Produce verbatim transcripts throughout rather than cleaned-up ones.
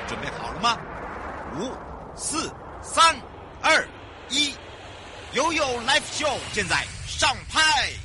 准备好了吗？五、四、三、二、一，悠悠 Live Show 现在上拍。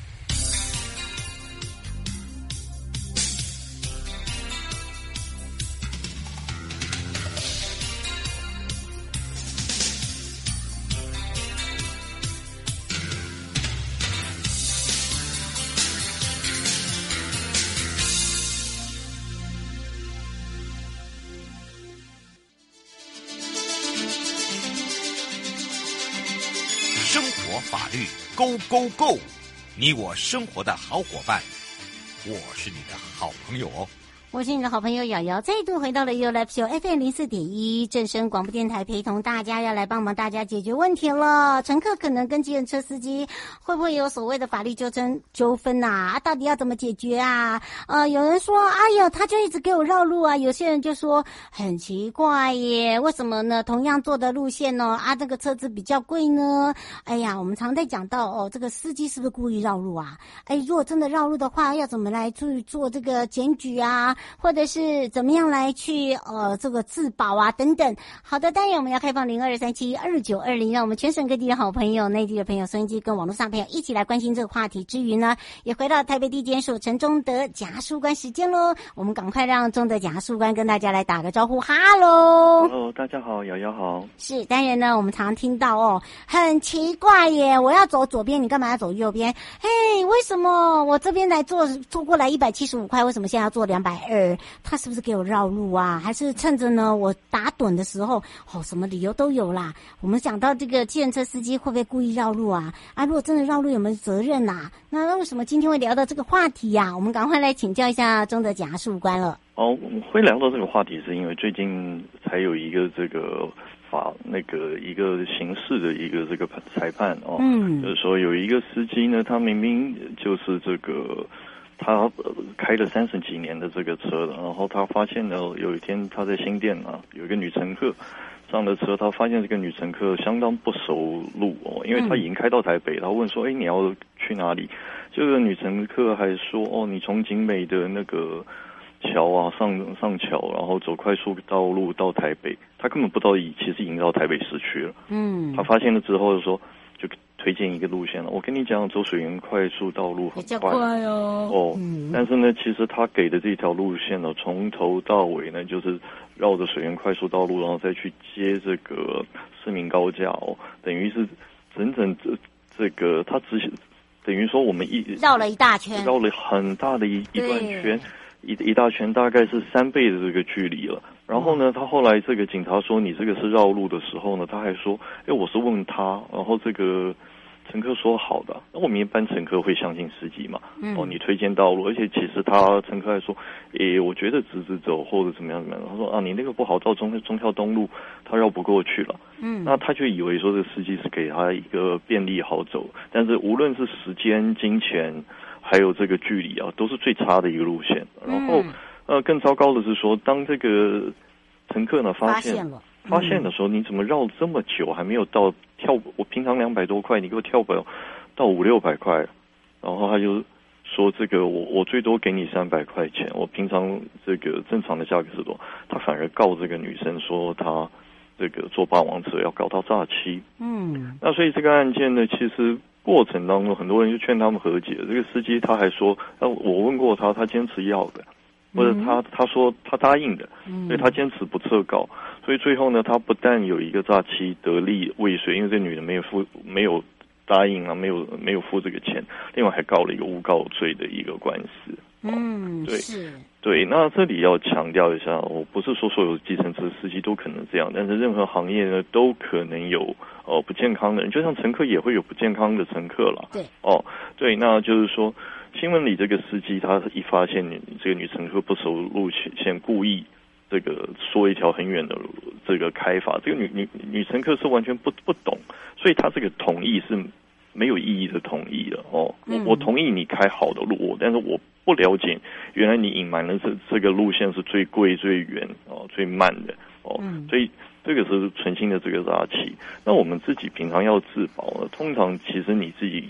生活法律 Go Go Go， 你我生活的好伙伴，我是你的好朋友哦。 我是你的好朋友瑶瑶，再度回到了 You Live Show F M 零四点一正声广播电台，陪同大家要来帮忙大家解决问题了。乘客可能跟计程车司机会不会有所谓的法律纠纷纠纷呐？啊，到底要怎么解决啊？呃，有人说，哎呦，他就一直给我绕路啊。有些人就说很奇怪耶，为什么呢？同样坐的路线呢，啊，这个车子比较贵呢？哎呀，我们常在讲到哦，这个司机是不是故意绕路啊？哎，如果真的绕路的话，要怎么来去做这个检举啊？或者是怎么样来去呃这个自保啊等等。好的，当然我们要开放零二三七二九二零，让我们全省各地的好朋友、内地的朋友、收音机跟网络上朋友一起来关心这个话题之余呢，也回到台北地检署陈忠德检察事务官时间喽。我们赶快让忠德检察事务官跟大家来打个招呼，哈喽。 Hello， 大家好，瑶瑶好。 是，当然呢，我们常听到哦，很奇怪耶，我要走左边，你干嘛要走右边？嘿，为什么我这边来坐坐过来一百七十五块，为什么现在要坐两百二？他是不是给我绕路啊？还是趁着呢我打盹的时候，哦，什么理由都有啦。我们讲到这个计程车司机会不会故意绕路啊？啊，如果真的绕路，有没有责任啊？那为什么今天会聊到这个话题呀、啊？我们赶快来请教一下忠德检察事务官了。 哦，我们会聊到这个话题，是因为最近才有一个这个法那个一个刑事的一个这个裁判哦，嗯，就是说有一个司机呢，他明明就是这个。他开了三十几年的这个车了，然后他发现呢，有一天他在新店啊，有一个女乘客上了车，他发现这个女乘客相当不熟路哦，因为他已经开到台北，他问说：“哎，你要去哪里？”这个女乘客还说：“哦，你从景美的那个桥啊上上桥，然后走快速道路到台北。”他根本不知道，已其实已经到台北市区了。嗯，他发现了之后就说。就推荐一个路线了。我跟你讲，走水源快速道路很快，比较快哦。哦、嗯，但是呢，其实他给的这条路线呢，从头到尾呢，就是绕着水源快速道路，然后再去接这个市民高架哦，等于是整整这这个他只等于说我们一绕了一大圈， 绕了很大的一一段圈，一一大圈大概是三倍的这个距离了。然后呢，他后来这个警察说你这个是绕路的时候呢，他还说，哎，我是问他，然后这个乘客说好的。那我们一般乘客会相信司机嘛？嗯、哦，你推荐道路，而且其实他乘客还说，诶，我觉得直直走或者怎么样怎么样。他说啊，你那个不好，到中中跳东路，他绕不过去了。嗯，那他就以为说这个司机是给他一个便利好走，但是无论是时间、金钱，还有这个距离啊，都是最差的一个路线。然后。嗯呃，更糟糕的是说，当这个乘客呢发现发现了、嗯、发现的时候，你怎么绕这么久还没有到跳？我平常两百多块，你给我跳不到五六百块，然后他就说这个我我最多给你三百块钱，我平常这个正常的价格是多，他反而告这个女生说他这个坐霸王车要搞到诈欺。嗯，那所以这个案件呢，其实过程当中很多人就劝他们和解，这个司机他还说，呃，我问过他，他坚持要的。或者他他说他答应的，所以他坚持不撤告，所以最后呢，他不但有一个诈欺得利未遂，因为这女人没有付没有答应啊，没有没有付这个钱，另外还告了一个诬告罪的一个官司。嗯，对，是，对。那这里要强调一下，我不是说所有计程车司机都可能这样，但是任何行业呢都可能有呃不健康的人，就像乘客也会有不健康的乘客啦。对，哦，对，那就是说。新闻里这个司机，他一发现你这个女乘客不熟路线，故意这个说一条很远的这个开法，这个女女女乘客是完全不不懂，所以他这个同意是没有意义的同意了哦。嗯、我我同意你开好的路，但是我不了解原来你隐瞒的这这个路线是最贵、最远哦、最慢的哦，嗯、所以这个是存心的这个诈欺。那我们自己平常要自保呢，通常其实你自己。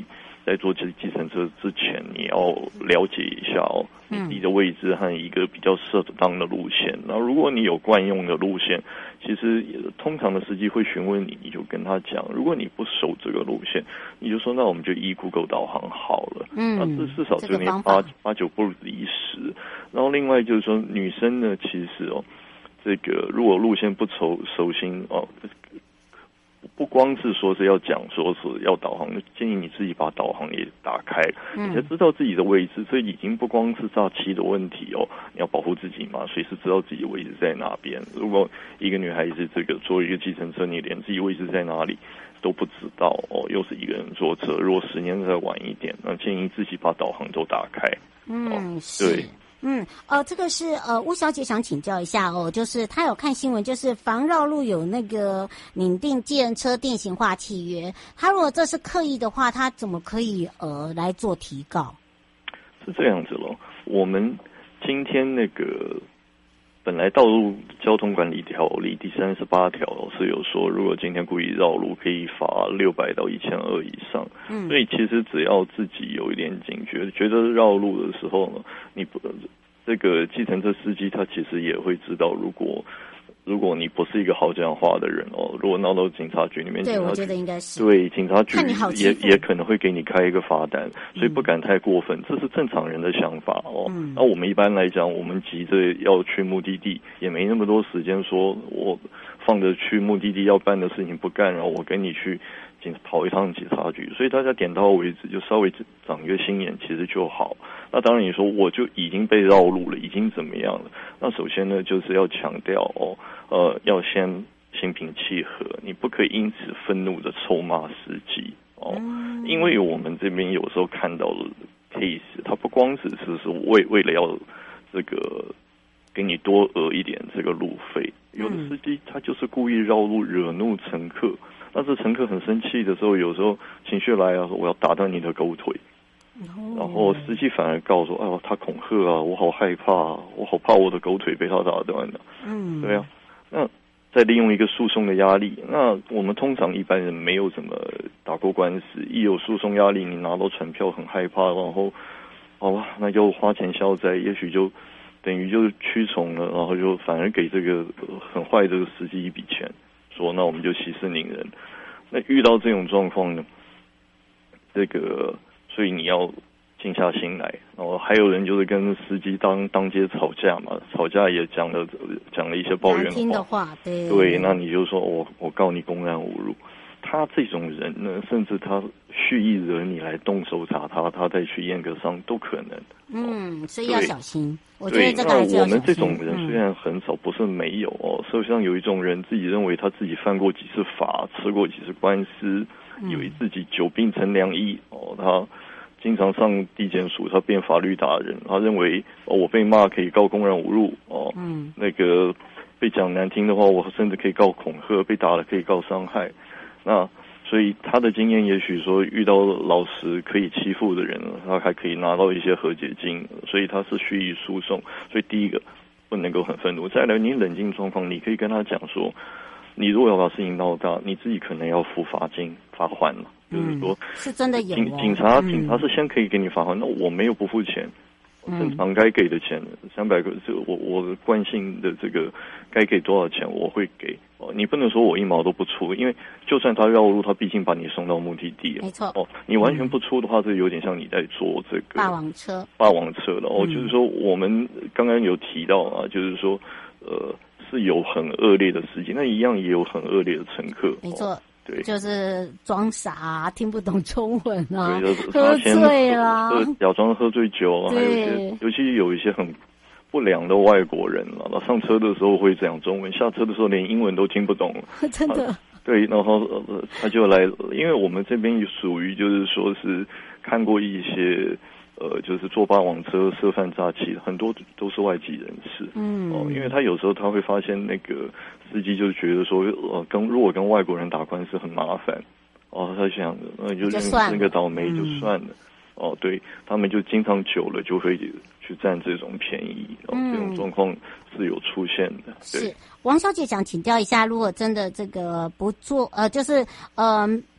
在坐计计程车之前，你要了解一下哦，你自己的位置和一个比较适当的路线。那如果你有惯用的路线，其实通常的司机会询问你，你就跟他讲。如果你不守这个路线，你就说那我们就依 Google 导航好了。 嗯， 那这至少就你八八九不离十。然后另外就是说，女生呢，其实哦，这个如果路线不熟熟悉哦。不光是说是要讲说是要导航，建议你自己把导航也打开， 嗯、 你才知道自己的位置。这已经不光是诈欺的问题哦，你要保护自己嘛，随时知道自己位置在哪边。如果一个女孩子这个坐一个计程车，你连自己位置在哪里都不知道哦，又是一个人坐车，如果时间再晚一点，那建议自己把导航都打开。 嗯， 哦、 是。 对。 嗯，呃，这个是呃，吴小姐想请教一下哦，就是她有看新闻，就是防绕路有那个拟定计程车电行化契约，她如果这是刻意的话，她怎么可以呃来做提告？ 是这样子咯，我们今天那个本来道路交通管理条例第三十八条是有说，如果今天故意绕路，可以罚六百到一千二以上。嗯，所以其实只要自己有一点警觉，觉得绕路的时候呢，你不这个计程车司机他其实也会知道，如果如果你不是一个好讲话的人哦，如果闹到警察局里面， 对，我觉得应该是对警察局也也可能会给你开一个罚单，所以不敢太过分，嗯、这是正常人的想法哦。嗯、那我们一般来讲，我们急着要去目的地，也没那么多时间说我放着去目的地要办的事情不干，然后我跟你去警跑一趟警察局，所以大家点到为止，就稍微长一个心眼，其实就好。那当然你说我就已经被绕路了，已经怎么样了？那首先呢，就是要强调哦。呃，要先心平气和，你不可以因此愤怒的臭骂司机哦，嗯、因为我们这边有时候看到的 case， 它不光只是是为为了要这个给你多讹一点这个路费，有的司机他就是故意绕路惹怒乘客，那这乘客很生气的时候，有时候情绪来啊，说我要打断你的狗腿。然后司机反而告诉哦，他恐吓啊，我好害怕啊，我好怕我的狗腿被他打断了。嗯，对啊。那再利用一个诉讼的压力，那我们通常一般人没有怎么打过官司，一有诉讼压力，你拿到传票很害怕，然后好吧，那就花钱消灾，也许就等于就屈从了，然后就反而给这个很坏这个司机一笔钱，说那我们就息事宁人。那遇到这种状况呢，这个所以你要静下心来，然后还有人就是跟司机当当街吵架嘛，吵架也讲了讲了一些抱怨话， 难听的话，对对，那你就说我我告你公然侮辱。他这种人呢，甚至他蓄意惹你来动手查他，他再去验个伤都可能。 嗯，所以要小心。我觉得这个还是要小心。 我们这种人虽然很少，不是没有哦。社会上有一种人，自己认为他自己犯过几次法，吃过几次官司，以为自己久病成良医哦，他经常上地检署，他变法律达人，他认为哦，我被骂可以告公然侮辱哦，嗯，那个被讲难听的话，我甚至可以告恐吓，被打了可以告伤害。那所以他的经验也许说遇到老实可以欺负的人，他还可以拿到一些和解金，所以他是蓄意诉讼。所以第一个不能够很愤怒，再来你冷静状况，你可以跟他讲说，你如果要把事情闹大，你自己可能要付罚金罚款了。就是说， 是真的有、哦、 警警察警察是先可以给你罚款，那我没有不付钱，正常该给的钱三百个，这我我惯性的这个该给多少钱我会给哦，你不能说我一毛都不出，因为就算他绕路，他毕竟把你送到目的地了， 没错哦，你完全不出的话，这有点像你在坐这个霸王车， 霸王车了哦，就是说我们刚刚有提到啊，就是说呃是有很恶劣的司机，那一样也有很恶劣的乘客， 没错。 哦对， 就是装傻、啊，听不懂中文啊， 对， 喝醉啦， 假装喝醉酒啊，还有一些，尤其有一些很不良的外国人了，那上车的时候会讲中文，下车的时候连英文都听不懂， 真的。啊、 对，然后、呃、他就来，因为我们这边属于就是说是看过一些。呃，就是坐霸王车涉犯诈欺，很多都是外籍人士。嗯，哦，因为他有时候他会发现那个司机就觉得说，呃，跟如果跟外国人打官司很麻烦，哦，他想，那、呃、就认个倒霉就算了。嗯、哦，对他们就经常久了就会去占这种便宜，哦，嗯、这种状况是有出现的。对是王小姐想请教一下，如果真的这个不做，呃，就是呃。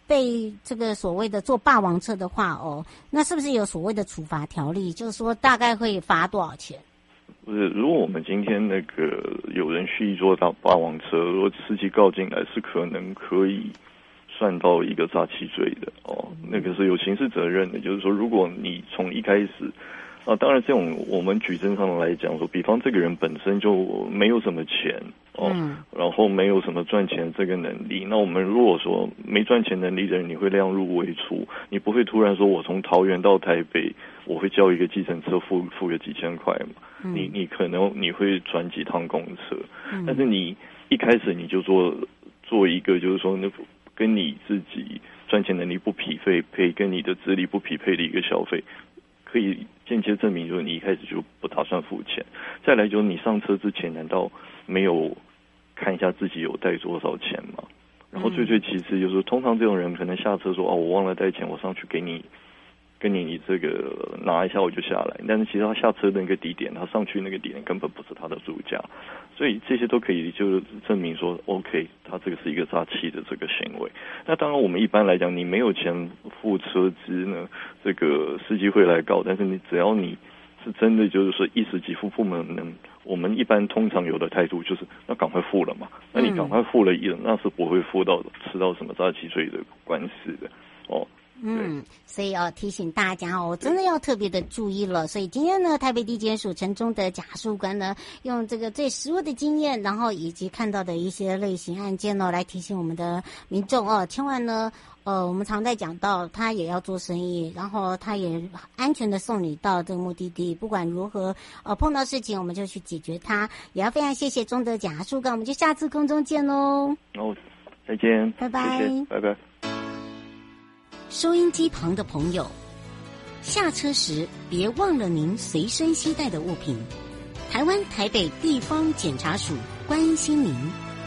被这个所谓的做霸王车的话哦，那是不是有所谓的处罚条例？就是说大概会罚多少钱？ 不是，如果我们今天那个有人蓄意做到霸王车，如果司机告进来，是可能可以算到一个诈欺罪的哦，那个是有刑事责任的。就是说，如果你从一开始啊，当然这种我们举证上来讲说，比方这个人本身就没有什么钱哦，嗯、然后没有什么赚钱这个能力，那我们如果说没赚钱能力的人，你会量入为出，你不会突然说我从桃园到台北，我会叫一个计程车付付个几千块嘛。你你可能你会转几趟公车，嗯、但是你一开始你就做做一个就是说那跟你自己赚钱能力不匹配，配跟你的资历不匹配的一个消费，可以间接证明就是你一开始就不打算付钱。再来就是你上车之前难道没有看一下自己有带多少钱吗？然后最最其次就是通常这种人可能下车说哦我忘了带钱，我上去给你。跟你你这个拿一下我就下来，但是其实他下车的那个地点，他上去那个点根本不是他的住家，所以这些都可以就是证明说 ，OK， 他这个是一个诈欺的这个行为。那当然，我们一般来讲，你没有钱付车资呢，这个司机会来告，但是你只要你是真的就是说一时给付不能，我们一般通常有的态度就是那赶快付了嘛，那你赶快付了，那是不会付到吃到什么诈欺罪的官司的哦。 嗯，所以要、哦、提醒大家哦，真的要特别的注意了。所以今天呢，台北地检署陈忠德检察官呢，用这个最实务的经验，然后以及看到的一些类型案件呢，来提醒我们的民众哦，千万呢，呃，我们常在讲到，他也要做生意，然后他也安全的送你到这个目的地。不管如何，呃，碰到事情我们就去解决它。也要非常谢谢忠德检察官，我们就下次空中见喽。 哦，再见， 拜拜， 谢谢，拜拜。 收音机旁的朋友，下车时别忘了您随身携带的物品。台湾台北地方检察署关心您。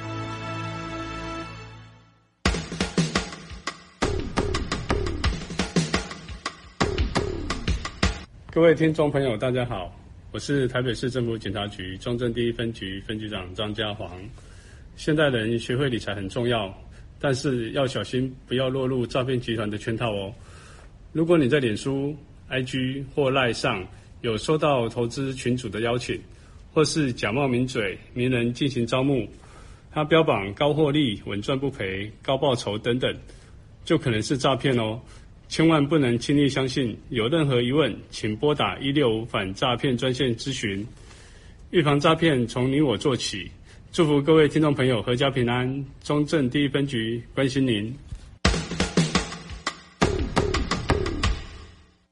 各位听众朋友，大家好，我是台北市政府检察局中正第一分局分局长张家煌。现代人学会理财很重要，但是要小心，不要落入诈骗集团的圈套哦。如果你在脸书、I G 或 LINE 上有收到投资群组的邀请，或是假冒名嘴、名人进行招募，他标榜高获利、稳赚不赔、高报酬等等，就可能是诈骗哦。千万不能轻易相信，有任何疑问，请拨打一六五反诈骗专线咨询。预防诈骗从你我做起。祝福各位听众朋友阖家平安，中正第一分局关心您。